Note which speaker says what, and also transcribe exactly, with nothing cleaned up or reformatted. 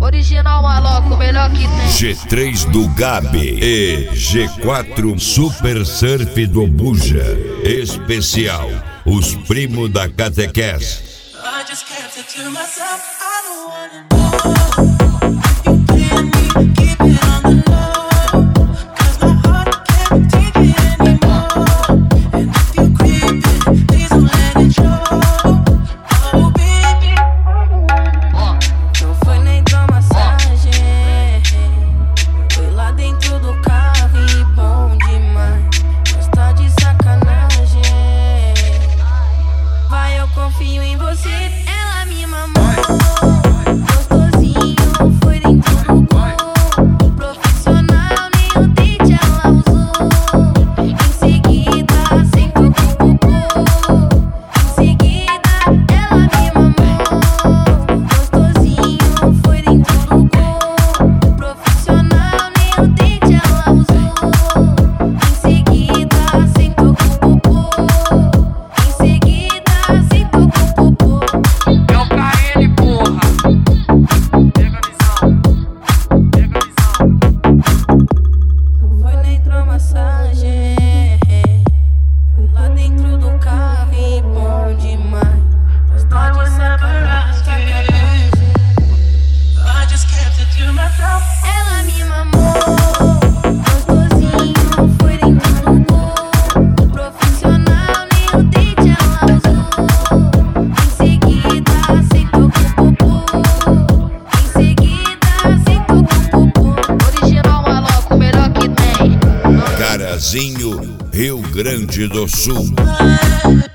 Speaker 1: Original maloco, melhor que tem.
Speaker 2: G três do Gabi e G quatro Super Surf do Buja. Especial, os primos da catequese.
Speaker 3: I just kept it to myself. I don't wanna know. You playing me, keep it on the low. Cause my heart can't take it anymore. And if you creeping, please don't let it show. Oh baby,
Speaker 4: não foi nem hidromassagem. Foi lá dentro do carro e bom demais. Mas tá de sacanagem. Vai, eu confio em você. Ela me mamou. Gostosinho, foi dentro do gol. Profissional, nem o dente ela usou. Em seguida, sentou com o popô. Em seguida, ela me mamou. Gostosinho, foi dentro do gol. Profissional, nem o dente ela usou. Em seguida, sentou com o popô. Em seguida, sentou com o popô.
Speaker 5: É o K N, porra. Pega a visão. Pega a visão.
Speaker 4: Não foi nem hidromassagem. Fui lá dentro do carro e bom demais. Mas tá de sacanagem.
Speaker 3: I just kept it to myself.
Speaker 4: Ela me mamou. Gostosinho, foi dentro do gol. Profissional, nem o dente ela usou. Em seguida, sentou com o popô. Em seguida, sentou com o popô.
Speaker 1: Original maloco, melhor que tem.
Speaker 2: Carazinho, Rio Grande do Sul.
Speaker 3: I